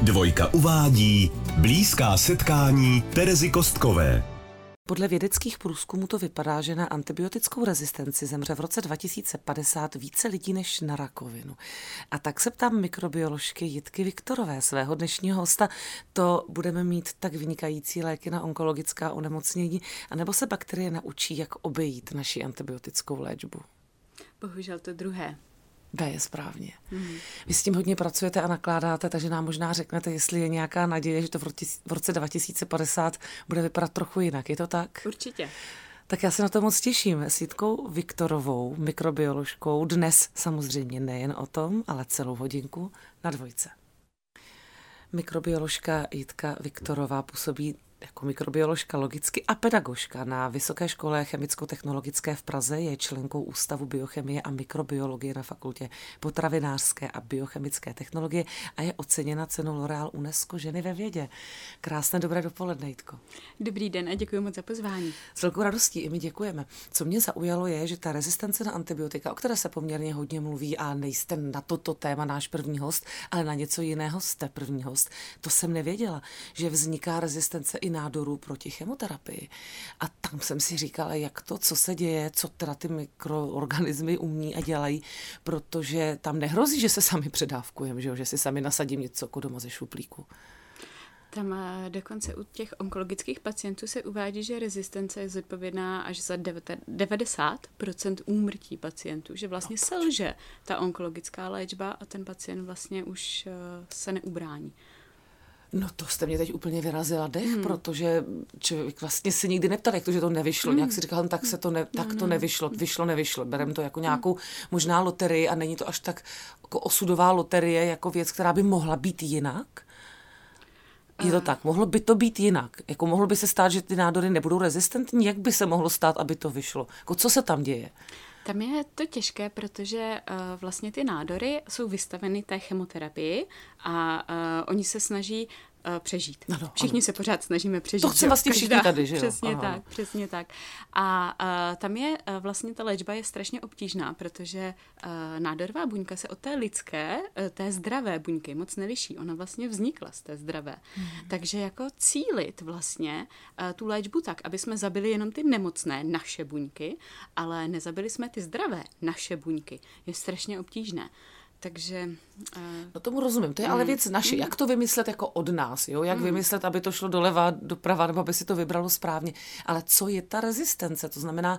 Dvojka uvádí blízká setkání Terezy Kostkové. Podle vědeckých průzkumů to vypadá, že na antibiotickou rezistenci zemře v roce 2050 více lidí než na rakovinu. A tak se ptám mikrobioložky Jitky Viktorové, svého dnešního hosta, to budeme mít tak vynikající léky na onkologická onemocnění, anebo se bakterie naučí, jak obejít naši antibiotickou léčbu? Bohužel to druhé. B je správně. Vy s tím hodně pracujete a nakládáte, takže nám možná řeknete, jestli je nějaká naděje, že to v roce 2050 bude vypadat trochu jinak. Je to tak? Určitě. Tak já se na to moc těším. S Jitkou Viktorovou, mikrobioložkou, dnes samozřejmě nejen o tom, ale celou hodinku na Dvojce. Mikrobioložka Jitka Viktorová působí jako mikrobioložka logicky a pedagožka na Vysoké škole chemicko-technologické v Praze, je členkou Ústavu biochemie a mikrobiologie na Fakultě potravinářské a biochemické technologie a je oceněna cenou L'Oréal UNESCO ženy ve vědě. Krásné dobré dopoledne, Jitko. Dobrý den a děkuji moc za pozvání. S velkou radostí i my děkujeme. Co mě zaujalo je, že ta rezistence na antibiotika, o které se poměrně hodně mluví a nejste na toto téma náš první host, ale na něco jiného jste první host, to jsem nevěděla, že vzniká rezistence i nádorů proti chemoterapii. A tam jsem si říkala, jak to, co se děje, co teda ty mikroorganismy umí a dělají, protože tam nehrozí, že se sami předávkujeme, že si sami nasadím něco jako doma ze šuplíku. Tam dokonce u těch onkologických pacientů se uvádí, že rezistence je zodpovědná až za 90% úmrtí pacientů, že vlastně selže ta onkologická léčba a ten pacient vlastně už se neubrání. No to jste mě teď úplně vyrazila dech, protože člověk vlastně si nikdy neptal, jak to, že to nevyšlo. Nějak si říkal, tak se to nevyšlo. Bereme to jako nějakou možná loterii a není to až tak jako osudová loterie, jako věc, která by mohla být jinak. Je to tak, mohlo by to být jinak. Jako mohlo by se stát, že ty nádory nebudou rezistentní, jak by se mohlo stát, aby to vyšlo? Jako co se tam děje? Tam je to těžké, protože vlastně ty nádory jsou vystaveny té chemoterapii a oni se snaží přežít. Ano, Všichni se pořád snažíme přežít. To chci vlastně všichni tady, že jo? Přesně tak. A tam je vlastně ta léčba je strašně obtížná, protože nádorová buňka se od té lidské, té zdravé buňky moc neliší. Ona vlastně vznikla z té zdravé. Takže jako cílit vlastně tu léčbu tak, aby jsme zabili jenom ty nemocné naše buňky, ale nezabili jsme ty zdravé naše buňky, je strašně obtížné. Takže... No tomu rozumím, to je ale věc naše. Jak to vymyslet jako od nás, jo? Jak vymyslet, aby to šlo doleva, doprava, nebo aby si to vybralo správně. Ale co je ta rezistence? To znamená,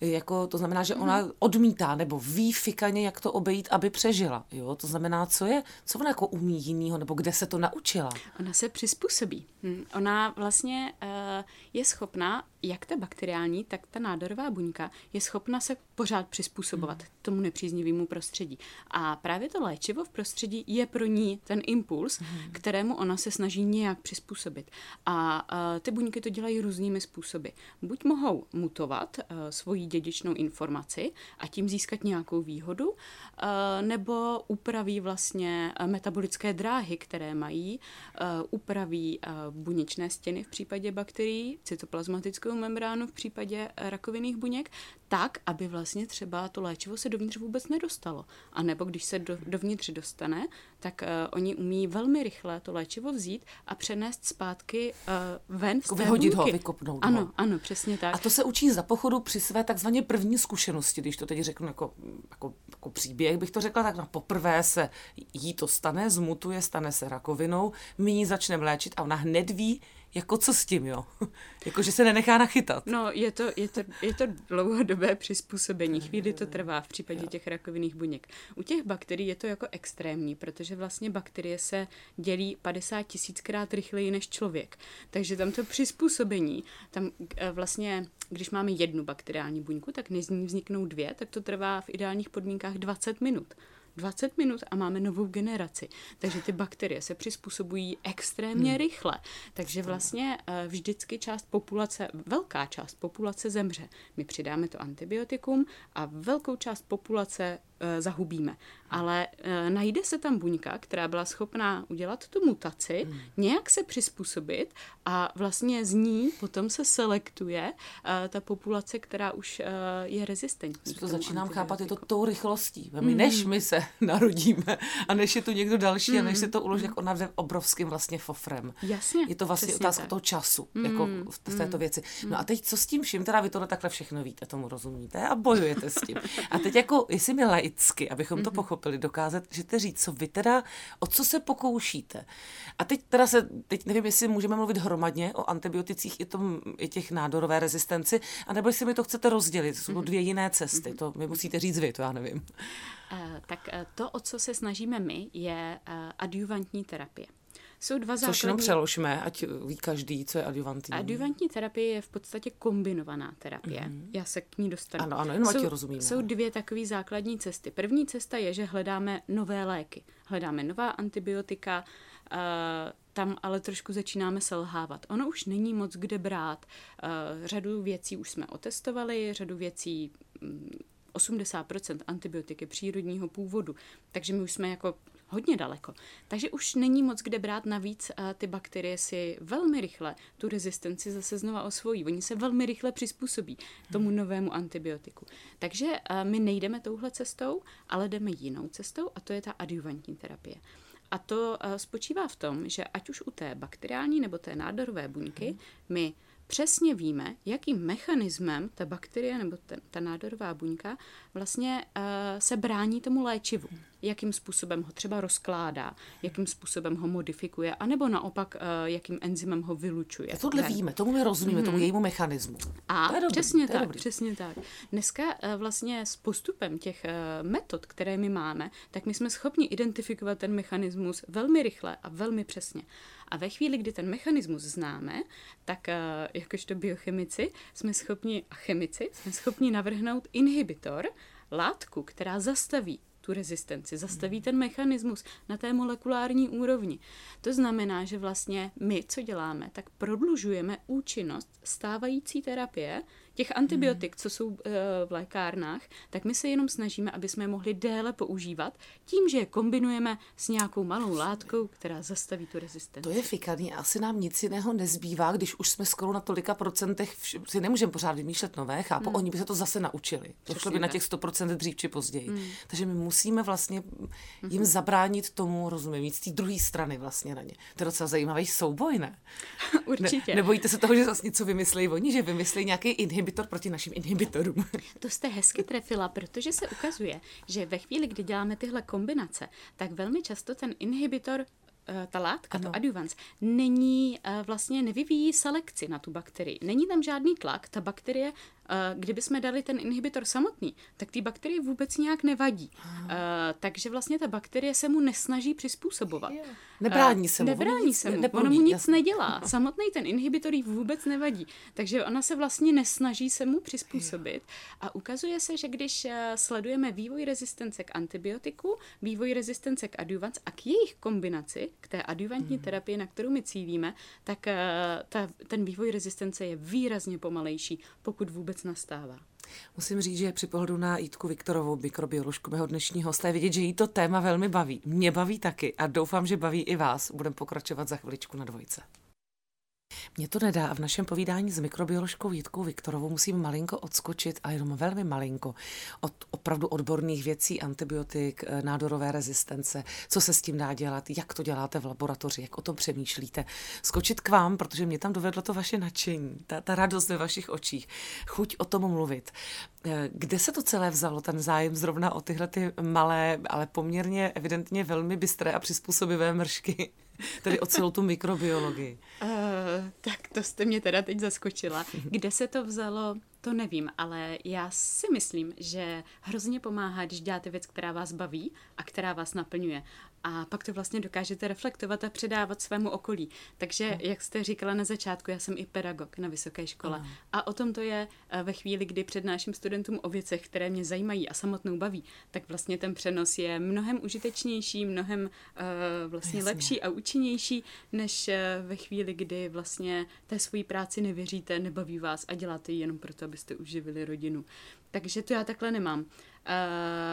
že ona odmítá, nebo ví fikaně, jak to obejít, aby přežila. Jo? To znamená, co ona jako umí jinýho, nebo kde se to naučila? Ona se přizpůsobí. Ona vlastně je schopná, jak ta bakteriální, tak ta nádorová buňka je schopna se pořád přizpůsobovat tomu nepříznivému prostředí. A právě to léčivo v prostředí je pro ní ten impuls, kterému ona se snaží nějak přizpůsobit. A ty buňky to dělají různými způsoby. Buď mohou mutovat svoji dědičnou informaci a tím získat nějakou výhodu, nebo upraví vlastně metabolické dráhy, které mají, upraví buněčné stěny v případě bakterií, cytoplazmatickou membránu v případě rakovinných buněk, tak, aby vlastně třeba to léčivo se dovnitř vůbec nedostalo. A nebo když se dovnitř dostane, tak oni umí velmi rychle to léčivo vzít a přenést zpátky ven z té vyhodit buňky. Ho, vykopnout ano, ho. Ano, přesně tak. A to se učí za pochodu při své takzvaně první zkušenosti, když to teď řeknu jako příběh, bych to řekla, tak na poprvé se jí to stane, zmutuje, stane se rakovinou, my ji začneme léčit a ona hned ví, jako co s tím, jo? Jako, že se nenechá nachytat. No, je to dlouhodobé přizpůsobení. Chvíli to trvá v případě těch rakovinných buněk. U těch bakterií je to jako extrémní, protože vlastně bakterie se dělí 50 000krát rychleji než člověk. Takže tam to přizpůsobení, tam vlastně, když máme jednu bakteriální buňku, tak než z ní vzniknou dvě, tak to trvá v ideálních podmínkách 20 minut. 20 minut a máme novou generaci. Takže ty bakterie se přizpůsobují extrémně rychle. Takže vlastně vždycky velká část populace zemře. My přidáme to antibiotikum a velkou část populace zahubíme. Ale najde se tam buňka, která byla schopná udělat tu mutaci, nějak se přizpůsobit a vlastně z ní potom se selektuje ta populace, která už je rezistentní. To začínám chápat, je to tou rychlostí. Než my se narodíme a než je tu někdo další a než se to uloží, jak ona jde obrovským vlastně fofrem. Jasně. Je to vlastně otázka toho času, jako v této věci. No a teď co s tím vším, teda vy tohle takhle všechno víte, tomu rozumíte a bojujete s tím. A teď jako, jestli mi laicky, abychom to pochopili, dokázat, že te říct, co vy teda, o co se pokoušíte. A teď nevím, jestli můžeme mluvit hromadně o antibioticích i těch nádorové rezistenci, anebo jestli mi to chcete rozdělit. Jsou dvě jiné cesty, to mi musíte říct vy, to já nevím. Tak to, o co se snažíme my, je adjuvantní terapie. Jsou dva základní... Což jenom přeložme, ať ví každý, co je adjuvantní. Adjuvantní terapie je v podstatě kombinovaná terapie. Já se k ní dostanu. Ano, jenom ať ji rozumíme. Jsou dvě takové základní cesty. První cesta je, že hledáme nové léky. Hledáme nová antibiotika, tam ale trošku začínáme selhávat. Ono už není moc kde brát. Řadu věcí už jsme otestovali, řadu věcí 80% antibiotiky přírodního původu, takže my už jsme jako hodně daleko. Takže už není moc kde brát, navíc ty bakterie si velmi rychle tu rezistenci zase znova osvojí. Oni se velmi rychle přizpůsobí tomu novému antibiotiku. Takže my nejdeme touhle cestou, ale jdeme jinou cestou a to je ta adjuvantní terapie. A to spočívá v tom, že ať už u té bakteriální nebo té nádorové buňky, my přesně víme, jakým mechanismem ta bakterie nebo ta nádorová buňka vlastně se brání tomu léčivu. Jakým způsobem ho třeba rozkládá, jakým způsobem ho modifikuje, anebo naopak, jakým enzymem ho vylučuje. A tohle víme, tomu my rozumíme, tomu jejímu mechanismu. A přesně tak. Dneska vlastně s postupem těch metod, které my máme, tak my jsme schopni identifikovat ten mechanismus velmi rychle a velmi přesně. A ve chvíli, kdy ten mechanismus známe, tak jakožto biochemici a chemici jsme schopni navrhnout inhibitor, látku, která zastaví tu rezistenci, zastaví ten mechanismus na té molekulární úrovni. To znamená, že vlastně my, co děláme, tak prodlužujeme účinnost stávající terapie, těch antibiotik, co jsou v lékárnách, tak my se jenom snažíme, aby jsme je mohli déle používat tím, že je kombinujeme s nějakou malou látkou, která zastaví tu rezistenci. To je fikaný, asi nám nic jiného nezbývá, když už jsme skoro na tolika procentech, si nemůžeme pořád vymýšlet nové, chápu, oni by se to zase naučili. Došlo by na těch 100% dřív či později. Takže my musíme vlastně jim zabránit tomu, rozumím, mít z té druhé strany vlastně na ně. To je docela zajímavý souboj, ne? Určitě. Nebojíte se toho, že zase něco vymyslejí oni, že vymyslejí nějaký inhibitor proti našim inhibitorům? To jste hezky trefila, protože se ukazuje, že ve chvíli, kdy děláme tyhle kombinace, tak velmi často ten inhibitor, ta látka, to adjuvans, vlastně nevyvíjí selekci na tu bakterii. Není tam žádný tlak, ta bakterie, kdyby jsme dali ten inhibitor samotný, tak ty bakterie vůbec nějak nevadí. Takže vlastně ta bakterie se mu nesnaží přizpůsobovat. Nebrání se mu. Ono mu nic nedělá. Samotný ten inhibitor jí vůbec nevadí. Takže ona se vlastně nesnaží se mu přizpůsobit. A ukazuje se, že když sledujeme vývoj rezistence k antibiotiku, vývoj rezistence k adjuvans a k jejich kombinaci, k té adjuvantní terapii, na kterou my cílíme, tak ten vývoj rezistence je výrazně pomalejší, pokud vůbec nastává. Musím říct, že při pohledu na Jitku Viktorovou, mikrobioložku, mého dnešního hosta, je vidět, že jí to téma velmi baví. Mě baví taky a doufám, že baví i vás. Budeme pokračovat za chviličku na dvojce. Mě to nedá a v našem povídání s mikrobioložkou Jitkou Viktorovou musím malinko odskočit, a jenom velmi malinko, od opravdu odborných věcí, antibiotik, nádorové rezistence, co se s tím dá dělat, jak to děláte v laboratoři, jak o tom přemýšlíte. Skočit k vám, protože mě tam dovedlo to vaše nadšení, ta radost ve vašich očích, chuť o tom mluvit. Kde se to celé vzalo, ten zájem zrovna o tyhle ty malé, ale poměrně evidentně velmi bystré a přizpůsobivé mršky? Tedy o celou tu mikrobiologii. Tak to jste mě teda teď zaskočila. Kde se to vzalo, to nevím, ale já si myslím, že hrozně pomáhá, když děláte věc, která vás baví a která vás naplňuje. A pak to vlastně dokážete reflektovat a předávat svému okolí. Takže, jak jste říkala na začátku, já jsem i pedagog na vysoké škole. A o tom to je ve chvíli, kdy přednáším studentům o věcech, které mě zajímají a samotnou baví, tak vlastně ten přenos je mnohem užitečnější, mnohem vlastně lepší a účinnější, než ve chvíli, kdy vlastně té svojí práci nevěříte, nebaví vás a děláte ji jenom proto, abyste uživili rodinu. Takže to já takhle nemám.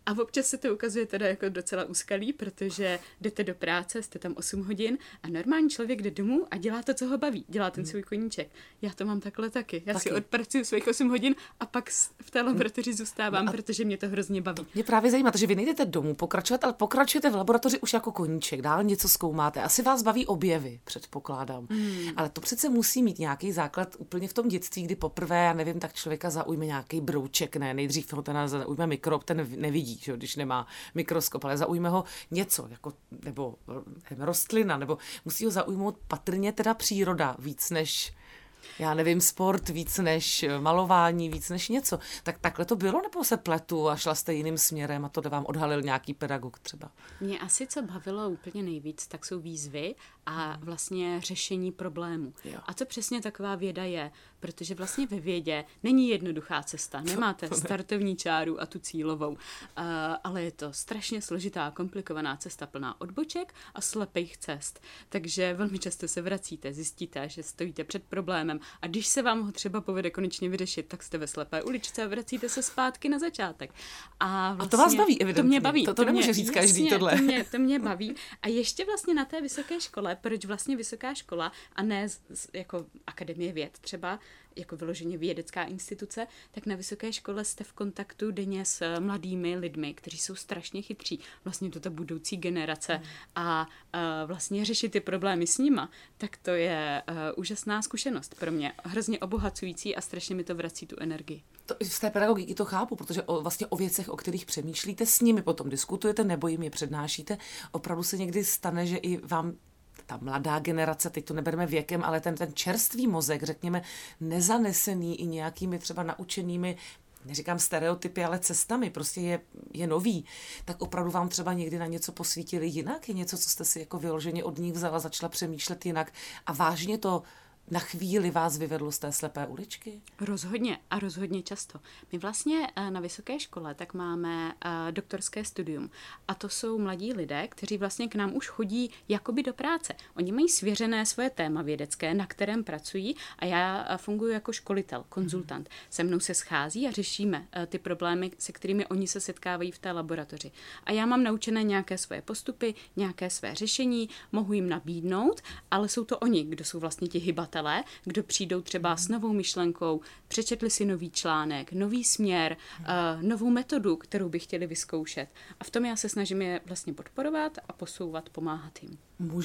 A občas se to ukazuje teda jako docela úskalý, protože jdete do práce, jste tam 8 hodin a normální člověk jde domů a dělá to, co ho baví. Dělá ten svůj koníček. Já to mám takhle taky. Já si odpracuju svých 8 hodin a pak v té laboratoři zůstávám, protože mě to hrozně baví. Mě právě zajímá, že vy nejdete domů pokračovat, ale pokračujete v laboratoři už jako koníček. Dál něco zkoumáte. Asi vás baví objevy, předpokládám. Ale to přece musí mít nějaký základ úplně v tom dětství, kdy poprvé, já nevím, tak člověka zaujme nějaký brouček, ne, nejdřív ho ten zaujme mikrob, ten nevidí, že, když nemá mikroskop, ale zaujme ho něco, jako, nebo rostlina, nebo musí ho zaujmout patrně teda příroda víc než, já nevím, sport, víc než malování, víc než něco. Tak takhle to bylo, nebo se pletu a šla jste jiným směrem a to vám odhalil nějaký pedagog třeba? Mě asi co bavilo úplně nejvíc, tak jsou výzvy a vlastně řešení problémů. Jo. A to přesně taková věda je, protože vlastně ve vědě není jednoduchá cesta. Nemáte startovní čáru a tu cílovou, ale je to strašně složitá, komplikovaná cesta plná odboček a slepých cest. Takže velmi často se vracíte, zjistíte, že stojíte před problémem a když se vám ho třeba povede konečně vyřešit, tak jste ve slepé uličce a vracíte se zpátky na začátek. A vlastně, to vás baví, evidentně. To mě baví. To nemůže říct každý tohle. To mě baví. A ještě vlastně na té vysoké škole, proč vlastně vysoká škola a ne jako Akademie věd třeba, jako vyloženě vědecká instituce, tak na vysoké škole jste v kontaktu denně s mladými lidmi, kteří jsou strašně chytří. Vlastně to ta budoucí generace a vlastně řešit ty problémy s nima, tak to je úžasná zkušenost pro mě. Hrozně obohacující a strašně mi to vrací tu energii. Z té pedagogiky to chápu, protože vlastně o věcech, o kterých přemýšlíte, s nimi potom diskutujete nebo jim je přednášíte. Opravdu se někdy stane, že i vám ta mladá generace, teď to nebereme věkem, ale ten čerstvý mozek, řekněme, nezanesený i nějakými třeba naučenými, neříkám stereotypy, ale cestami, prostě je nový, tak opravdu vám třeba někdy na něco posvítili jinak? Je něco, co jste si jako vyloženě od nich vzala, začala přemýšlet jinak a vážně to na chvíli vás vyvedlo z té slepé uličky? Rozhodně a rozhodně často. My vlastně na vysoké škole tak máme doktorské studium a to jsou mladí lidé, kteří vlastně k nám už chodí jakoby do práce. Oni mají svěřené svoje téma vědecké, na kterém pracují a já funguji jako školitel, konzultant. Se mnou se schází a řešíme ty problémy, se kterými oni se setkávají v té laboratoři. A já mám naučené nějaké svoje postupy, nějaké své řešení, mohu jim nabídnout, ale jsou to oni, kdo jsou vlastně ti hybatelé, kdo přijdou třeba s novou myšlenkou, přečetli si nový článek, nový směr, novou metodu, kterou by chtěli vyzkoušet. A v tom já se snažím je vlastně podporovat a posouvat, pomáhat jim.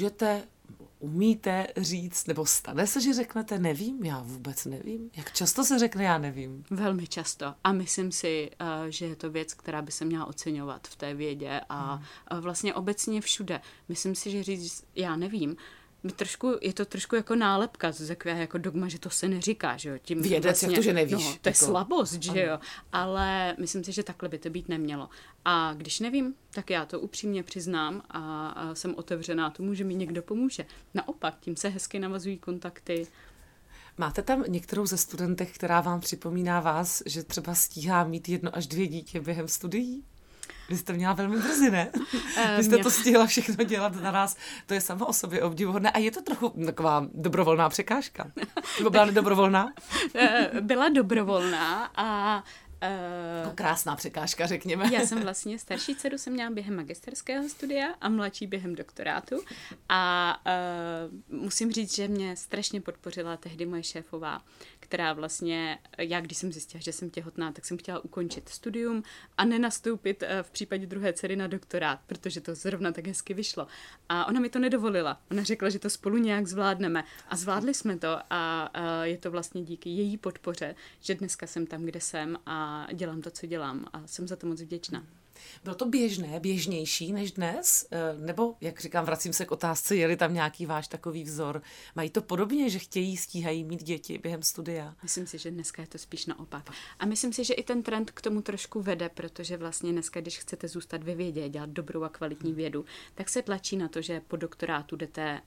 Umíte říct, nebo stane se, že řeknete nevím? Já vůbec nevím. Jak často se řekne já nevím? Velmi často. A myslím si, že je to věc, která by se měla oceňovat v té vědě a vlastně obecně všude. Myslím si, že říct já nevím, je to trošku jako nálepka, to je takové jako dogma, že to se neříká, že jo. Tím vědec, vlastně, jak to, že nevíš. No, to je slabost, že jo. Ale myslím si, že takhle by to být nemělo. A když nevím, tak já to upřímně přiznám a jsem otevřená tomu, že mi někdo pomůže. Naopak, tím se hezky navazují kontakty. Máte tam některou ze studentek, která vám připomíná vás, že třeba stíhá mít 1 až 2 dítě během studií? Vy jste měla velmi brzy, ne? Vy jste to stihla všechno dělat naraz. To je samo o sobě obdivuhodné. A je to trochu taková dobrovolná překážka? Nebo byla nedobrovolná? Byla dobrovolná a krásná překážka, řekněme. Já jsem vlastně starší dceru jsem měla během magisterského studia a mladší během doktorátu a musím říct, že mě strašně podpořila tehdy moje šéfová, která vlastně, já když jsem zjistila, že jsem těhotná, tak jsem chtěla ukončit studium a nenastoupit v případě druhé dcery na doktorát, protože to zrovna tak hezky vyšlo. A ona mi to nedovolila. Ona řekla, že to spolu nějak zvládneme. A zvládli jsme to a je to vlastně díky její podpoře, že dneska jsem tam, kde jsem a dělám to, co dělám a jsem za to moc vděčná. Bylo to běžnější než dnes? Nebo, jak říkám, vracím se k otázce, je-li tam nějaký váš takový vzor? Mají to podobně, že stíhají mít děti během studia? Myslím si, že dneska je to spíš naopak. A myslím si, že i ten trend k tomu trošku vede, protože vlastně dneska, když chcete zůstat ve vědě, dělat dobrou a kvalitní vědu, tak se tlačí na to, že po doktorátu jdete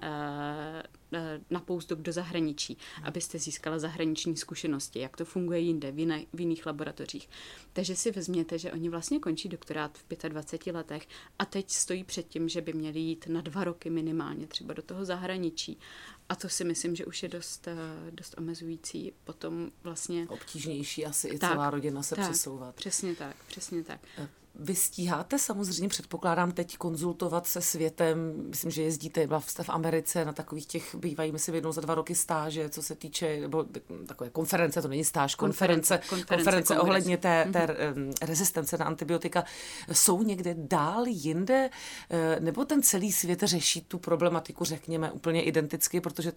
na postdoc do zahraničí, abyste získala zahraniční zkušenosti, jak to funguje jinde, v jiných laboratořích. Takže si vezměte, že oni vlastně končí doktorát v 25 letech a teď stojí před tím, že by měli jít na 2 roky minimálně třeba do toho zahraničí. A to si myslím, že už je dost omezující. Potom vlastně obtížnější asi i celá rodina se přesouvat. Přesně tak. vy stíháte samozřejmě, předpokládám, teď konzultovat se světem, myslím, že jezdíte, byla jste v Americe na takových těch, bývají myslím jednou za 2 roky stáže, co se týče, nebo takové konference, to není stáž, konference ohledně té rezistence na antibiotika. Jsou někde dál jinde, nebo ten celý svět řeší tu problematiku, řekněme, úplně identicky, protože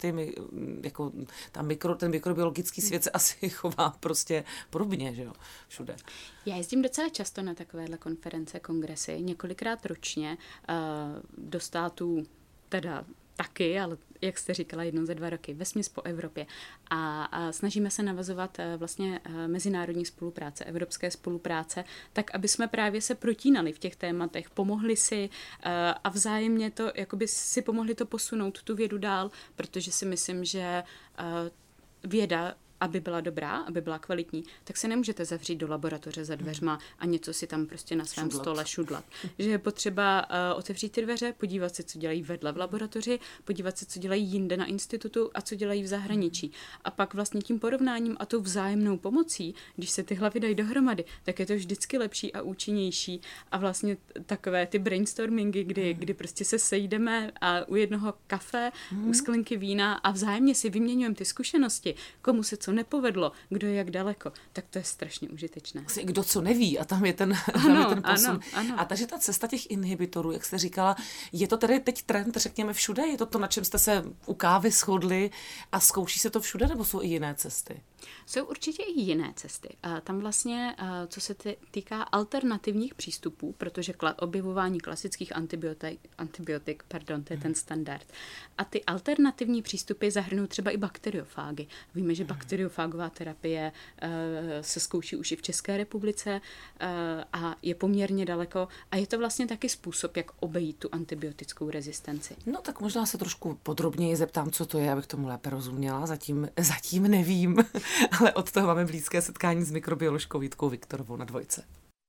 ten mikrobiologický svět se asi chová prostě podobně, že jo, všude. Já jezdím docela často na takovéhle konference, kongresy, několikrát ročně do států, teda taky, ale jak jste říkala, jednou za 2 roky, vesměs po Evropě. A snažíme se navazovat vlastně mezinárodní spolupráce, evropské spolupráce, tak, aby jsme právě se protínali v těch tématech, pomohli si a vzájemně to, jakoby si pomohli to posunout tu vědu dál, protože si myslím, že věda, aby byla dobrá, aby byla kvalitní, tak se nemůžete zavřít do laboratoře za dveřma a něco si tam prostě na svém stole šudlat. Že je potřeba otevřít ty dveře, podívat se, co dělají vedle v laboratoři, podívat se, co dělají jinde na institutu a co dělají v zahraničí. A pak vlastně tím porovnáním a tou vzájemnou pomocí, když se ty hlavy dají dohromady, tak je to vždycky lepší a účinnější. A vlastně takové ty brainstormingy, kdy prostě se sejdeme a u jednoho kafe, u sklenky vína a vzájemně si vyměňujeme ty zkušenosti, komu se co nepovedlo, kdo je jak daleko, tak to je strašně užitečné. Kdo co neví a tam je ten posun. Ano. A takže ta cesta těch inhibitorů, jak jste říkala, je to tedy teď trend, řekněme, všude? Je to, na čem jste se u kávy shodli a zkouší se to všude, nebo jsou i jiné cesty? Jsou určitě i jiné cesty. Tam vlastně, co se týká alternativních přístupů, protože objevování klasických antibiotik, to je ten standard. A ty alternativní přístupy zahrnou třeba i bakteriofágy. Víme, že bakteriofágová terapie se zkouší už i v České republice a je poměrně daleko. A je to vlastně taky způsob, jak obejít tu antibiotickou rezistenci. No tak možná se trošku podrobněji zeptám, co to je, abych tomu lépe rozuměla. Zatím nevím, ale od toho máme blízké setkání s mikrobioložkou Jitkou Viktorovou na Dvojce.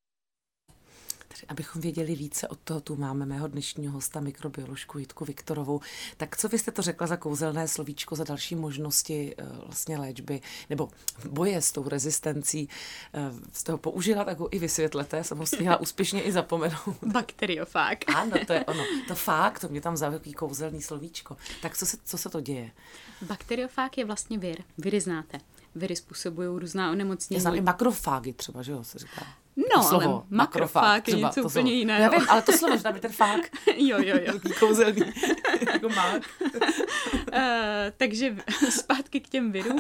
Abychom věděli více od toho, tu máme mého dnešního hosta, mikrobioložku Jitku Viktorovou. Tak co vy jste to řekla za kouzelné slovíčko, za další možnosti vlastně léčby nebo boje s tou rezistencí? Z toho použila, tak ho i vysvětlete, jsem ho stihla úspěšně i zapomenout. Bakteriofág. Ano, to je ono. To fakt, to mě tam zaujalo takový kouzelný slovíčko. Tak co se to děje? Bakteriofág je vlastně vir. Viry znáte. Viry způsobují různá onemocnění. Já znám i makrofágy třeba, že jo, se říká. No, slovo, ale makrofág je něco úplně jiného. Já vím, ale to slovo, že tam je ten fák. Jo. Takový kouzelný, jako mák. Takže zpátky k těm virům.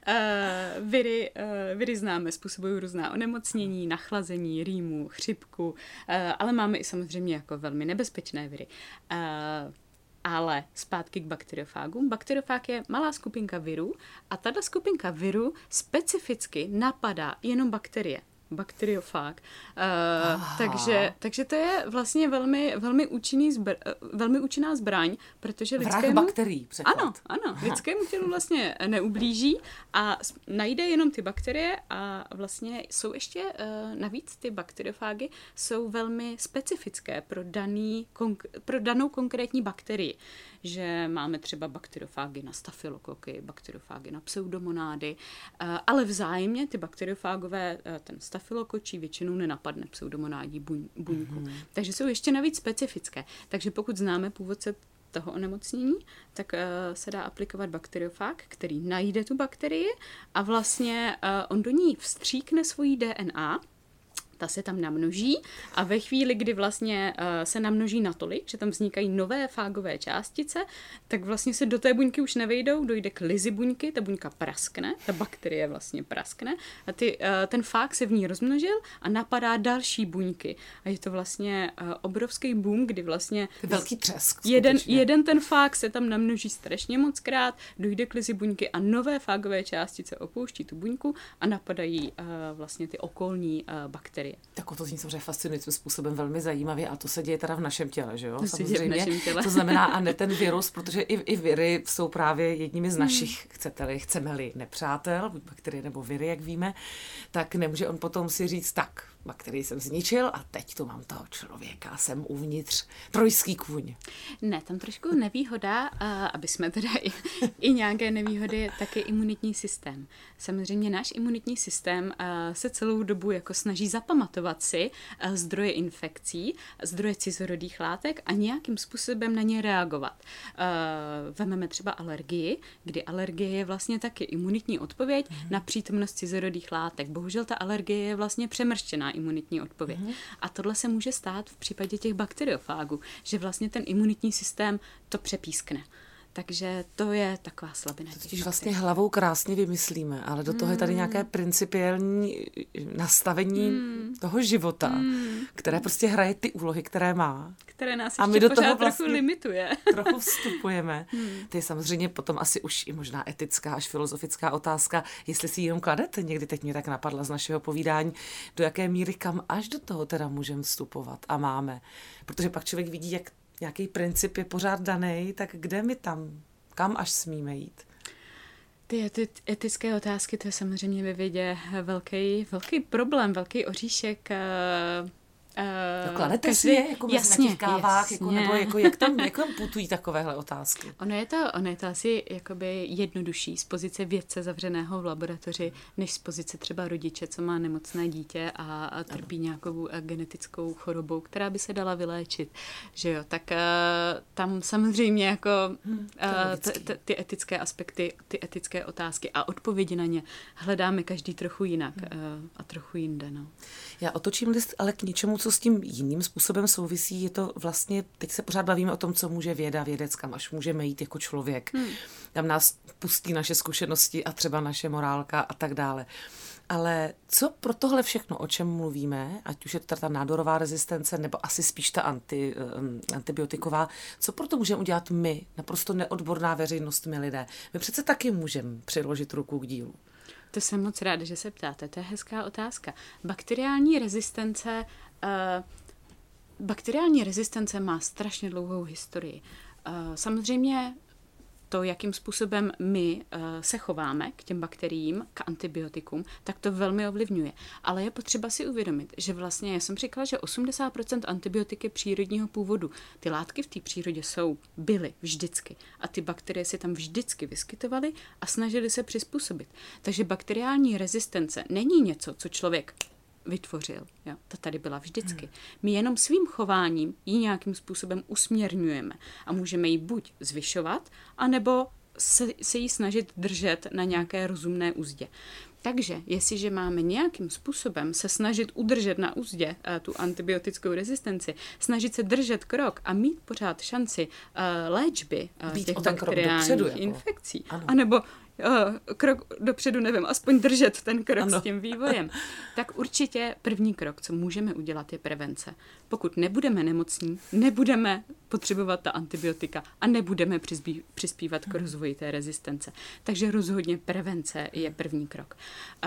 Viry známe, způsobují různá onemocnění, nachlazení, rýmu, chřipku, ale máme i samozřejmě jako velmi nebezpečné viry. Ale zpátky k bakteriofágům. Bakteriofág je malá skupinka virů a tato skupinka virů specificky napadá jenom bakterie. Bakteriofág. Takže to je vlastně velmi účinná zbraň, protože vrah bakterií, překlad. Ano, lidskému tělu vlastně neublíží a najde jenom ty bakterie a vlastně jsou ještě navíc ty bakteriofágy jsou velmi specifické pro danou konkrétní bakterii. Že máme třeba bakteriofágy na stafylokoky, bakteriofágy na pseudomonády, ale vzájemně ty bakteriofágové, ten stafylokočí většinou nenapadne pseudomonádí buňku. Takže jsou ještě navíc specifické. Takže pokud známe původce toho onemocnění, tak se dá aplikovat bakteriofág, který najde tu bakterii a vlastně on do ní vstříkne svoji DNA, ta se tam namnoží a ve chvíli, kdy vlastně se namnoží natolik, že tam vznikají nové fágové částice, tak vlastně se do té buňky už nevejdou, dojde k lizi buňky, ta buňka praskne, ta bakterie vlastně praskne a ten fág se v ní rozmnožil a napadá další buňky. A je to vlastně obrovský boom, kdy vlastně velký třesk. Jeden ten fág se tam namnoží strašně moc krát, dojde k lizi buňky a nové fágové částice opouští tu buňku a napadají vlastně ty okolní bakterie. Tak to zní samozřejmě fascinujícím způsobem velmi zajímavě a to se děje teda v našem těle, že jo? To samozřejmě. V našem těle. To znamená, a ne ten virus, protože i viry jsou právě jedními z našich, chceme-li nepřátel, buď bakterie nebo viry, jak víme, tak nemůže on potom si říct tak, bakterii jsem zničil a teď tu mám toho člověka, jsem uvnitř trojský kůň. Ne, tam trošku nevýhoda, aby jsme teda i nějaké nevýhody, je taky imunitní systém. Samozřejmě náš imunitní systém se celou dobu jako snaží zapamatovat si zdroje infekcí, zdroje cizorodých látek a nějakým způsobem na ně reagovat. Vememe třeba alergii, kdy alergie je vlastně taky imunitní odpověď na přítomnost cizorodých látek. Bohužel ta alergie je vlastně přemrštěná imunitní odpověď. A tohle se může stát v případě těch bakteriofágů, že vlastně ten imunitní systém to přepískne. Takže to je taková slabina. Totiž vlastně hlavou krásně vymyslíme, ale do toho je tady nějaké principiální nastavení toho života, které prostě hraje ty úlohy, které má. Které nás a my ještě do pořád toho trochu vlastně limituje. Trochu vstupujeme. To je samozřejmě potom asi už i možná etická až filozofická otázka, jestli si ji jenom kladete. Někdy teď mě tak napadla z našeho povídání, do jaké míry kam až do toho teda můžeme vstupovat a máme. Protože pak člověk vidí, jak nějaký princip je pořád daný, tak kde my tam, kam až smíme jít? Ty etické otázky, to je samozřejmě ve vědě velký problém, velký oříšek. Kladete si je jako na těch kávách, jako, nebo jako, jak tam putují takovéhle otázky? Ono je to asi jakoby jednodušší z pozice vědce zavřeného v laboratoři, než z pozice třeba rodiče, co má nemocné dítě a trpí nějakou genetickou chorobou, která by se dala vyléčit. Že jo, tak tam samozřejmě jako ty etické aspekty, ty etické otázky a odpovědi na ně hledáme každý trochu jinak a trochu jinde. No. Já otočím list, ale k něčemu, co s tím jiným způsobem souvisí, je to vlastně, teď se pořád bavíme o tom, co může vědec, kam až můžeme jít jako člověk. Tam nás pustí naše zkušenosti a třeba naše morálka a tak dále. Ale co pro tohle všechno, o čem mluvíme, ať už je to ta nádorová rezistence, nebo asi spíš ta antibiotiková, co pro to můžeme udělat my, naprosto neodborná veřejnost, my lidé? My přece taky můžeme přiložit ruku k dílu. To jsem moc ráda, že se ptáte. To je hezká otázka. Bakteriální rezistence má strašně dlouhou historii. Samozřejmě to, jakým způsobem my se chováme k těm bakteriím, k antibiotikům, tak to velmi ovlivňuje. Ale je potřeba si uvědomit, že vlastně, já jsem říkala, že 80% antibiotik je přírodního původu. Ty látky v té přírodě byly vždycky. A ty bakterie se tam vždycky vyskytovaly a snažily se přizpůsobit. Takže bakteriální rezistence není něco, co člověk vytvořil. Jo? Ta tady byla vždycky. My jenom svým chováním ji nějakým způsobem usměrňujeme a můžeme ji buď zvyšovat, anebo se jí snažit držet na nějaké rozumné uzdě. Takže, jestliže máme nějakým způsobem se snažit udržet na uzdě tu antibiotickou rezistenci, snažit se držet krok a mít pořád šanci léčby těch bakteriálních infekcí, anebo krok dopředu, nevím, aspoň držet ten krok s tím vývojem, tak určitě první krok, co můžeme udělat, je prevence. Pokud nebudeme nemocní, nebudeme potřebovat ta antibiotika a nebudeme přispívat k rozvoji té rezistence. Takže rozhodně prevence je první krok.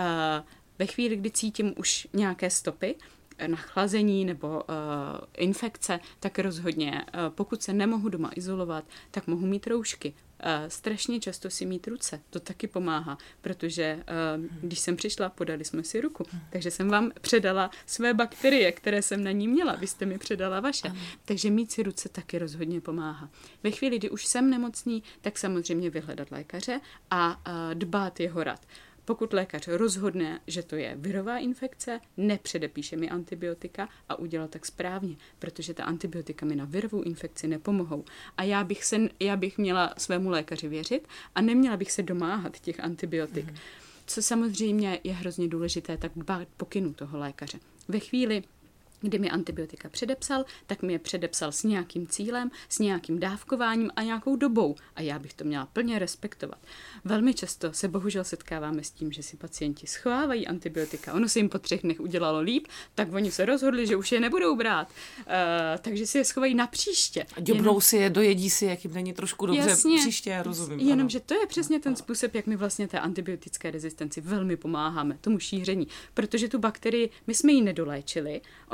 Ve chvíli, kdy cítím už nějaké stopy, nachlazení nebo infekce, tak rozhodně, pokud se nemohu doma izolovat, tak mohu mít roušky. Strašně často si mít ruce, to taky pomáhá, protože když jsem přišla, podali jsme si ruku, takže jsem vám předala své bakterie, které jsem na ní měla, vy jste mi předala vaše, takže mít si ruce taky rozhodně pomáhá. Ve chvíli, kdy už jsem nemocný, tak samozřejmě vyhledat lékaře a dbát jeho rad. Pokud lékař rozhodne, že to je virová infekce, nepředepíše mi antibiotika a udělal tak správně, protože ta antibiotika mi na virovou infekci nepomohou. A já bych měla svému lékaři věřit a neměla bych se domáhat těch antibiotik. Co samozřejmě je hrozně důležité, tak dbát pokynu toho lékaře. Ve chvíli, kdy mi antibiotika předepsal, tak mi je předepsal s nějakým cílem, s nějakým dávkováním a nějakou dobou. A já bych to měla plně respektovat. Velmi často se bohužel setkáváme s tím, že si pacienti schovávají antibiotika. Ono se jim po 3 dnech udělalo líp, tak oni se rozhodli, že už je nebudou brát. Takže si je schovají na příště. A děbnou si je, dojedí si, jak jim není trošku dobře. Jasně, příště, já rozumím. Jenomže to je přesně ten způsob, jak my vlastně té antibiotické rezistenci velmi pomáháme, tomu šíření. Protože tu bakterii, my jsme ji nedoléčili, ona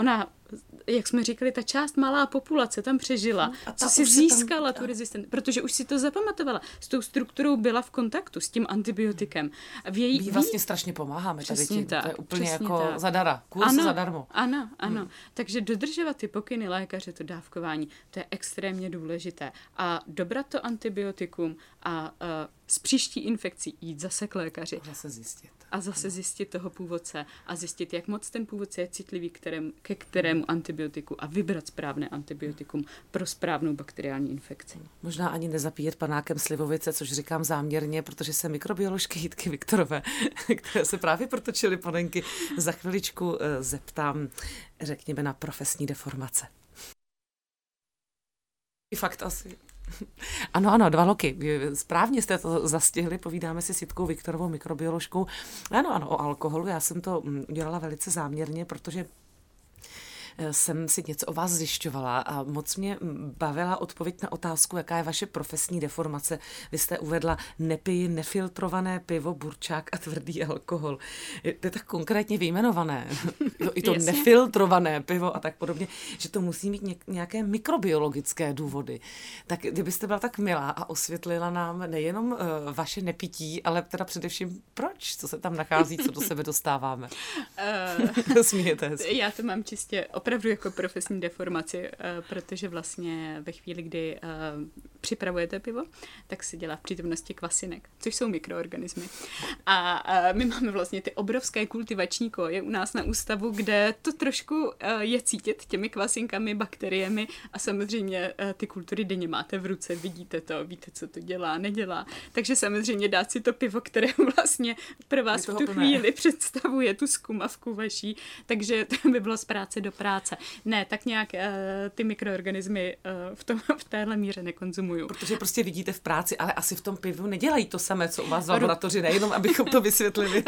jak jsme říkali, ta část malá populace tam přežila, co si získala tu rezistenci, protože už si to zapamatovala. S tou strukturou byla v kontaktu s tím antibiotikem. My vlastně strašně pomáháme tady tím. To je úplně jako tak. Zadara. Kurz zadarmo. Ano. Takže dodržovat ty pokyny lékaře, to dávkování, to je extrémně důležité. A dobrat to antibiotikum a s příští infekcí jít zase k lékaři. A zase zjistit toho původce a zjistit, jak moc ten původce je citlivý ke kterému antibiotiku a vybrat správné antibiotikum pro správnou bakteriální infekci. Možná ani nezapíjet panákem slivovice, což říkám záměrně, protože se mikrobioložky Jitky Viktorové, které se právě protočily panenky, za chviličku zeptám, řekněme, na profesní deformace. Fakt asi. Ano, 2 roky. Správně jste to zastihli, povídáme si s Jitkou Viktorovou, mikrobioložkou. Ano, o alkoholu. Já jsem to udělala velice záměrně, protože jsem si něco o vás zjišťovala a moc mě bavila odpověď na otázku, jaká je vaše profesní deformace. Vy jste uvedla nepiji nefiltrované pivo, burčák a tvrdý alkohol. Je to tak konkrétně vyjmenované. I to nefiltrované pivo a tak podobně, že to musí mít nějaké mikrobiologické důvody. Tak kdybyste byla tak milá a osvětlila nám nejenom vaše nepití, ale teda především proč, co se tam nachází, co do sebe dostáváme. Smějete se. Já to mám čistě opravdu jako profesní deformaci, protože vlastně ve chvíli, kdy připravujete pivo, tak se dělá v přítomnosti kvasinek, což jsou mikroorganismy. A my máme vlastně ty obrovské kultivační koje u nás na ústavu, kde to trošku je cítit těmi kvasinkami, bakteriemi a samozřejmě ty kultury denně máte v ruce, vidíte to, víte, co to dělá, nedělá. Takže samozřejmě dát si to pivo, které vlastně pro vás v tu chvíli představuje tu zkumavku vaší, takže to by bylo z práce do práce. Ne, tak nějak ty mikroorganismy v téhle míře nekonzumuju. Protože prostě vidíte v práci, ale asi v tom pivu nedělají to samé, co u vás v laboratoři, nejenom abychom to vysvětlili.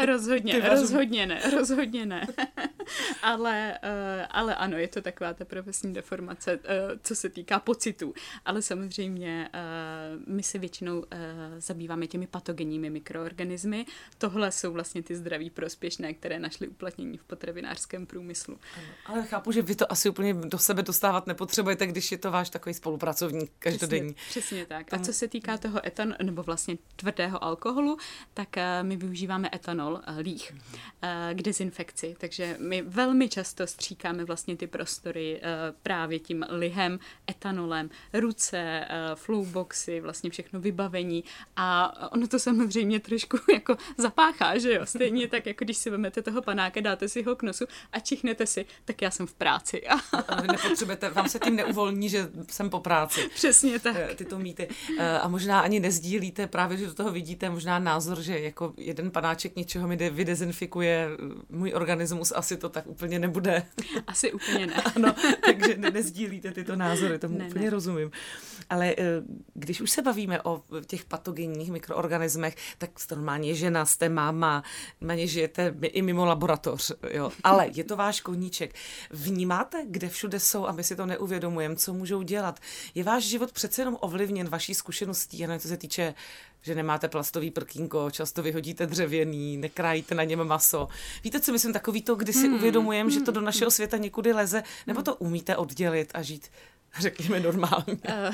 Rozhodně ne. ale ano, je to taková ta profesní deformace, co se týká pocitů. Ale samozřejmě my se většinou zabýváme těmi patogenními mikroorganismy. Tohle jsou vlastně ty zdraví prospěšné, které našly uplatnění v potravinářském průmyslu. Ano, ale chápu, že vy to asi úplně do sebe dostávat nepotřebujete, když je to váš takový spolupracovník každodenní. Přesně tak. A co se týká toho nebo vlastně tvrdého alkoholu, tak my využíváme etanol, líh, k dezinfekci. Takže my velmi často stříkáme vlastně ty prostory právě tím lihem, etanolem, ruce, flowboxy, vlastně všechno vybavení a ono to samozřejmě trošku jako zapáchá, že jo? Stejně tak, jako když si vezmete toho panáka, dáte si ho k nosu a čichnete si, tak já jsem v práci. Ale nepotřebujete, vám se tím neuvolní, že jsem po práci. Přesně tak. Tyto mýty. A možná ani nezdílíte, právě, že do toho vidíte možná názor, že jako jeden panáček něčeho mi vydezinfikuje můj organismus, asi to tak úplně nebude. Asi úplně ne. Ano, takže nezdílíte tyto názory, tomu úplně rozumím. Ale když už se bavíme o těch patogenních mikroorganismech, tak jste normálně žena, jste máma, normálně žijete i mimo laboratoř, jo. Ale je to váš koníček. Vnímáte, kde všude jsou a my si to neuvědomujeme, co můžou dělat? Je váš život přece jenom ovlivněn vaší zkušeností, a co se týče, že nemáte plastový prkínko, často vyhodíte dřevěný, nekrájíte na něm maso. Víte, co myslím, takový to, kdy si uvědomujeme, že to do našeho světa někudy leze, nebo to umíte oddělit a žít, řekněme, normálně?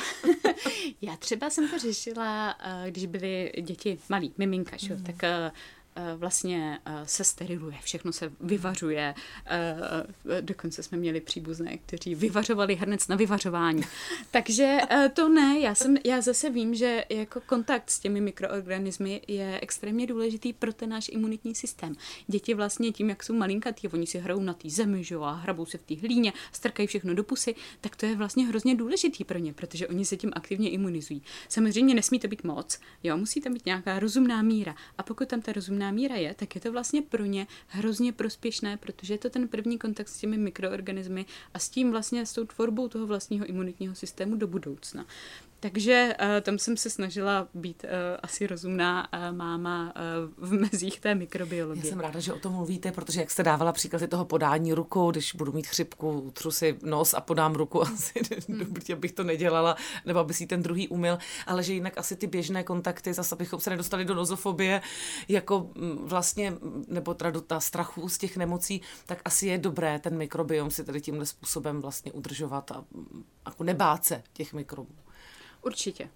Já třeba jsem to řešila, když byly děti malí, miminka, tak vlastně se steriluje, všechno se vyvařuje. Dokonce jsme měli příbuzné, kteří vyvařovali hrnec na vyvařování. Takže to ne, já zase vím, že jako kontakt s těmi mikroorganismy je extrémně důležitý pro ten náš imunitní systém. Děti vlastně tím, jak jsou malinkatý, oni si hrajou na té zemi, že jo, a hrabou se v té hlíně, strkají všechno do pusy, tak to je vlastně hrozně důležitý pro ně, protože oni se tím aktivně imunizují. Samozřejmě nesmí to být moc, jo, musí tam být nějaká rozumná míra. A pokud tam ta rozumná míra je, tak je to vlastně pro ně hrozně prospěšné, protože je to ten první kontakt s těmi mikroorganismy a s tím vlastně s tou tvorbou toho vlastního imunitního systému do budoucna. Takže tam jsem se snažila být asi rozumná máma v mezích té mikrobiologie. Já jsem ráda, že o tom mluvíte, protože jak jste dávala příklady toho podání rukou, když budu mít chřipku, utřu si nos a podám ruku, asi dobrý, abych to nedělala, nebo aby si ten druhý umyl, ale že jinak asi ty běžné kontakty, zase abychom se nedostali do nozofobie, jako vlastně, nebo teda do ta strachu z těch nemocí, tak asi je dobré ten mikrobiom si tady tímhle způsobem vlastně udržovat a jako nebát se těch mikrobů. Určitě.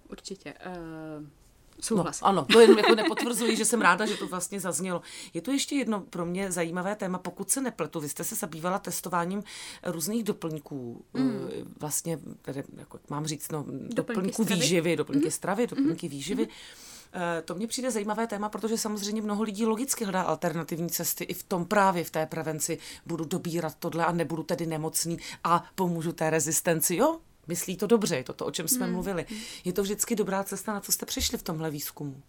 Souhlas. No, ano, to jenom jako nepotvrzuji, že jsem ráda, že to vlastně zaznělo. Je tu ještě jedno pro mě zajímavé téma, pokud se nepletu, vy jste se zabývala testováním různých doplňků, vlastně, tedy, jako mám říct, doplňků výživy, doplňky stravy, doplňky výživy. To mně přijde zajímavé téma, protože samozřejmě mnoho lidí logicky hledá alternativní cesty i v tom právě v té prevenci. Budu dobírat tohle a nebudu tedy nemocný a pomůžu té rezistenci, jo? Myslí to dobře, je to, o čem jsme mluvili. Je to vždycky dobrá cesta, na co jste přišli v tomhle výzkumu?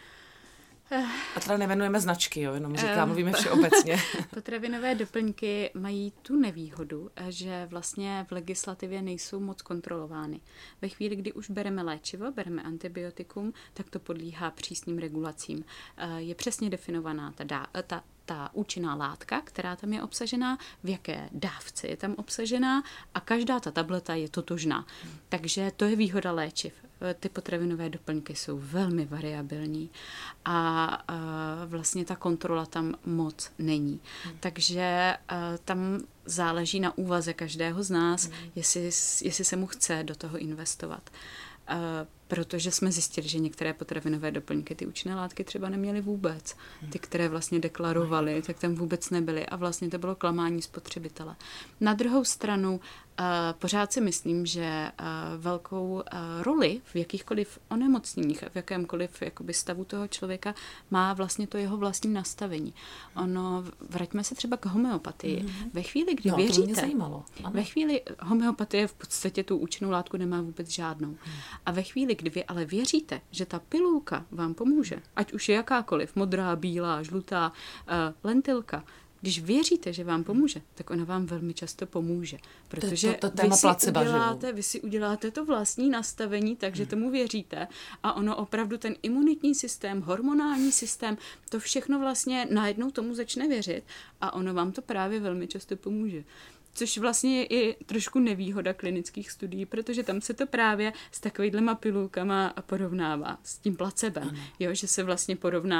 A teda nemenujeme značky, jo, jenom mluvíme všeobecně. Potravinové doplňky mají tu nevýhodu, že vlastně v legislativě nejsou moc kontrolovány. Ve chvíli, kdy už bereme léčivo, bereme antibiotikum, tak to podléhá přísným regulacím. Je přesně definovaná ta účinná látka, která tam je obsažená, v jaké dávce je tam obsažená a každá ta tableta je totožná. Takže to je výhoda léčiv. Ty potravinové doplňky jsou velmi variabilní a vlastně ta kontrola tam moc není. Takže tam záleží na úvaze každého z nás, jestli se mu chce do toho investovat. Protože jsme zjistili, že některé potravinové doplňky ty účinné látky třeba neměly vůbec. Ty, které vlastně deklarovaly, tak tam vůbec nebyly a vlastně to bylo klamání spotřebitele. Na druhou stranu pořád si myslím, že velkou roli v jakýchkoliv onemocněních, v jakémkoliv jakoby stavu toho člověka má vlastně to jeho vlastní nastavení. Vraťme se třeba k homeopatii. Ve chvíli, kdy věříte, ve chvíli homeopatie v podstatě tu účinnou látku nemá vůbec žádnou. A ve chvíli, kdy vy ale věříte, že ta pilulka vám pomůže, ať už je jakákoliv, modrá, bílá, žlutá, lentilka, když věříte, že vám pomůže, tak ona vám velmi často pomůže. Protože vy si uděláte to vlastní nastavení, takže tomu věříte a ono opravdu ten imunitní systém, hormonální systém, to všechno vlastně najednou tomu začne věřit a ono vám to právě velmi často pomůže. Což vlastně je i trošku nevýhoda klinických studií, protože tam se to právě s takovýhlema pilulkama porovnává, s tím placebem, jo, že se vlastně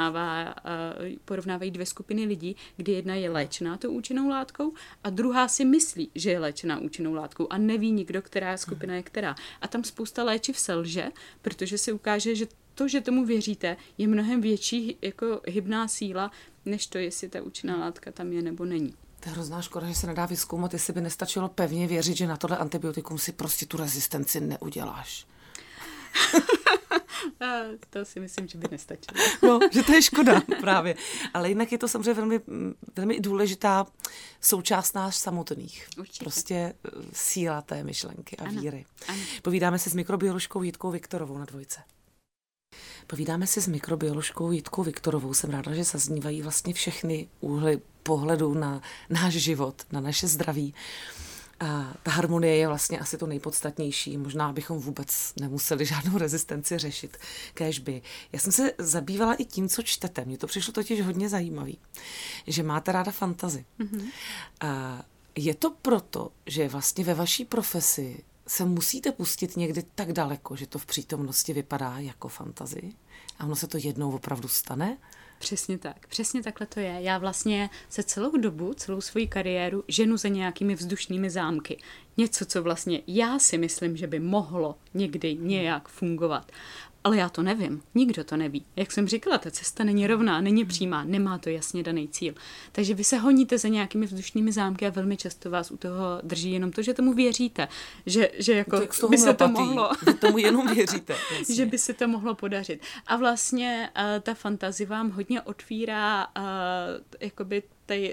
porovnávají dvě skupiny lidí, kdy jedna je léčená tou účinnou látkou a druhá si myslí, že je léčená účinnou látkou a neví nikdo, která skupina je která. A tam spousta léčiv selže, protože se ukáže, že to, že tomu věříte, je mnohem větší jako hybná síla, než to, jestli ta účinná látka tam je nebo není. To je hrozná škoda, že se nedá vyzkoumat, jestli by nestačilo pevně věřit, že na tohle antibiotikum si prostě tu rezistenci neuděláš. To si myslím, že by nestačilo. No, že to je škoda právě. Ale jinak je to samozřejmě velmi, velmi důležitá součást nás samotných. Určitě. Prostě síla té myšlenky a víry. Ano. Povídáme se s mikrobioložkou Jitkou Viktorovou na Dvojce. Povídáme si s mikrobioložkou Jitkou Viktorovou. Jsem ráda, že zaznívají vlastně všechny úhly pohledu na náš život, na naše zdraví. A ta harmonie je vlastně asi to nejpodstatnější. Možná bychom vůbec nemuseli žádnou rezistenci řešit. Kéžby. Já jsem se zabývala i tím, co čtete. Mně to přišlo totiž hodně zajímavý. Že máte ráda fantazii. A je to proto, že vlastně ve vaší profesi se musíte pustit někdy tak daleko, že to v přítomnosti vypadá jako fantazii a ono se to jednou opravdu stane? Přesně tak. Přesně takhle to je. Já vlastně se celou dobu, celou svoji kariéru ženu za nějakými vzdušnými zámky. Něco, co vlastně já si myslím, že by mohlo někdy nějak fungovat. Ale já to nevím. Nikdo to neví. Jak jsem říkala, ta cesta není rovná, není přímá, nemá to jasně daný cíl. Takže vy se honíte za nějakými vzdušnými zámky a velmi často vás u toho drží jenom to, že tomu věříte. Že jako by se to mohlo... Vy tomu jenom věříte. Jasně. Že by se to mohlo podařit. A vlastně ta fantazie vám hodně otvírá jakoby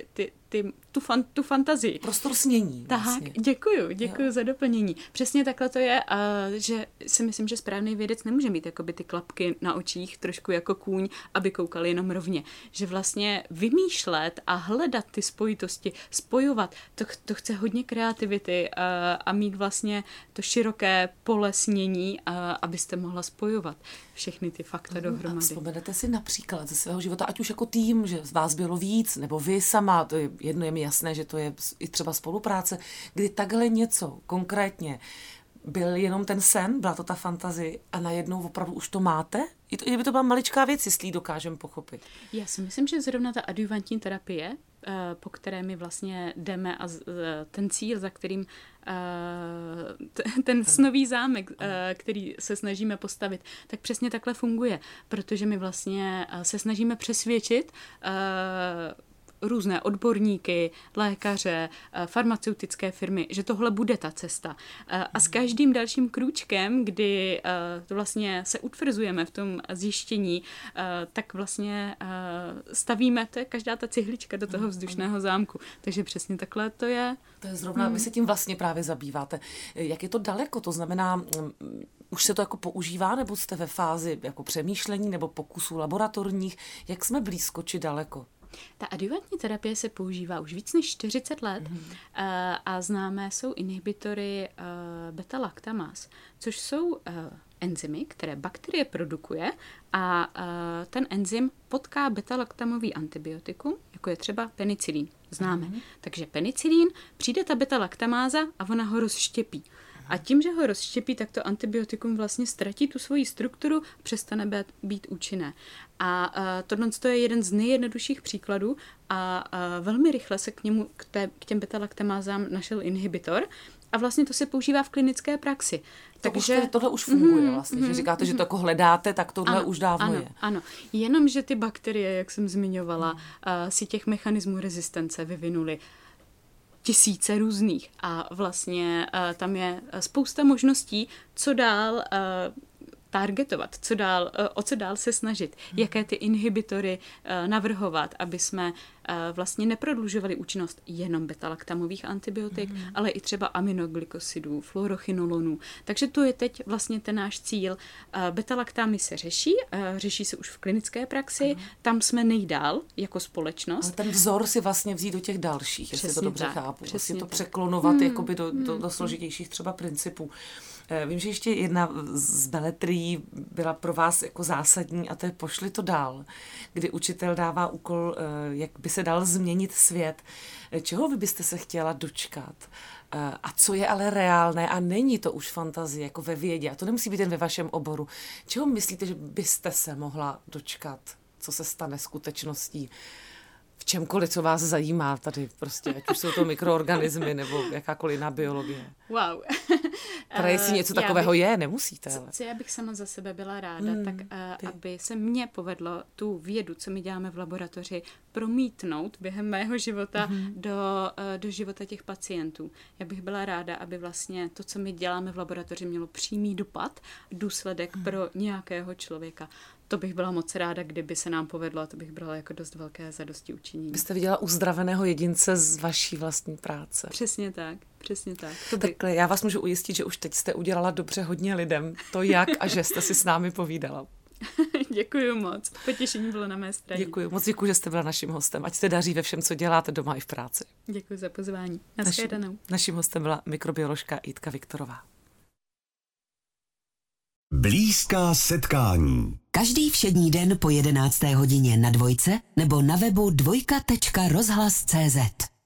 tu fantazii. Prostor snění. Tak, vlastně. děkuju za doplnění. Přesně takhle to je, že si myslím, že správný vědec nemůže mít jakoby ty klapky na očích, trošku jako kůň, aby koukal jenom rovně. Že vlastně vymýšlet a hledat ty spojitosti, spojovat, to chce hodně kreativity a mít vlastně to široké pole snění, abyste mohla spojovat všechny ty fakta dohromady. A vzpomenete si například ze svého života, ať už jako tým, že z vás bylo víc, nebo vy sama, to je jedno, je mi jasné, že to je i třeba spolupráce, kdy takhle něco konkrétně byl jenom ten sen, byla to ta fantazie a najednou opravdu už to máte? I by to byla maličká věc, jestli ji dokážeme pochopit. Já si myslím, že zrovna ta adjuvantní terapie, po které my vlastně jdeme a ten cíl, za kterým ten snový zámek, který se snažíme postavit, tak přesně takhle funguje, protože my vlastně se snažíme přesvědčit různé odborníky, lékaře, farmaceutické firmy, že tohle bude ta cesta. A s každým dalším krůčkem, kdy vlastně se utvrzujeme v tom zjištění, tak vlastně stavíme, to je každá ta cihlička do toho vzdušného zámku. Takže přesně takhle to je. To je zrovna, vy se tím vlastně právě zabýváte. Jak je to daleko? To znamená, už se to jako používá, nebo jste ve fázi jako přemýšlení nebo pokusů laboratorních? Jak jsme blízko či daleko? Ta adjuvantní terapie se používá už víc než 40 let a známé jsou inhibitory beta-laktamaz, což jsou enzymy, které bakterie produkuje a ten enzym potká beta-laktamový antibiotikum, jako je třeba penicilín. Známe. Takže penicilín, přijde ta beta-laktamáza a ona ho rozštěpí. A tím, že ho rozštěpí, tak to antibiotikum vlastně ztratí tu svoji strukturu, přestane být účinné. A tohle je jeden z nejjednodušších příkladů a velmi rychle se k těm beta-laktamázám našel inhibitor a vlastně to se používá v klinické praxi. Takže tohle už funguje vlastně, že říkáte, že to jako hledáte, tak tohle už dávno je. Ano, jenom, že ty bakterie, jak jsem zmiňovala, si těch mechanismů rezistence vyvinuly tisíce různých a vlastně tam je spousta možností, co dál targetovat, o co dál se snažit, jaké ty inhibitory navrhovat, aby jsme vlastně neprodlužovali účinnost jenom beta-laktamových antibiotik, ale i třeba aminoglykosidů, fluorochinolonů. Takže to je teď vlastně ten náš cíl. Beta-laktámy se řeší se už v klinické praxi, tam jsme nejdál jako společnost. Ale ten vzor si vlastně vzít do těch dalších, jestli to dobře chápu. Vlastně to překlonovat jakoby do složitějších třeba principů. Vím, že ještě jedna z beletrií byla pro vás jako zásadní a to je Pošli to dál, kdy učitel dává úkol, jak by se dal změnit svět. Čeho vy byste se chtěla dočkat? A co je ale reálné a není to už fantazie jako ve vědě a to nemusí být jen ve vašem oboru. Čeho myslíte, že byste se mohla dočkat? Co se stane skutečností? V čemkoliv, co vás zajímá tady prostě, ať už jsou to mikroorganismy nebo jakákoliv jiná biologie. Wow. Tady jestli něco takového je, nemusíte. Ale. Co já bych sama za sebe byla ráda, tak aby se mně povedlo tu vědu, co my děláme v laboratoři, promítnout během mého života do života těch pacientů. Já bych byla ráda, aby vlastně to, co my děláme v laboratoři, mělo přímý dopad, důsledek pro nějakého člověka. To bych byla moc ráda, kdyby se nám povedlo a to bych brala jako dost velké zadosti učinění. Byste viděla uzdraveného jedince z vaší vlastní práce. Přesně tak. Takhle, já vás můžu ujistit, že už teď jste udělala dobře hodně lidem. To jak a že jste si s námi povídala. Děkuji moc. Potěšení bylo na mé straně. Děkuji, že jste byla naším hostem. Ať se daří ve všem, co děláte doma i v práci. Děkuji za pozvání. Naschledanou. Naším hostem byla mikrobioložka Jitka Viktorová. Blízká setkání. Každý všední den po 11. hodině na Dvojce nebo na webu dvojka.rozhlas.cz.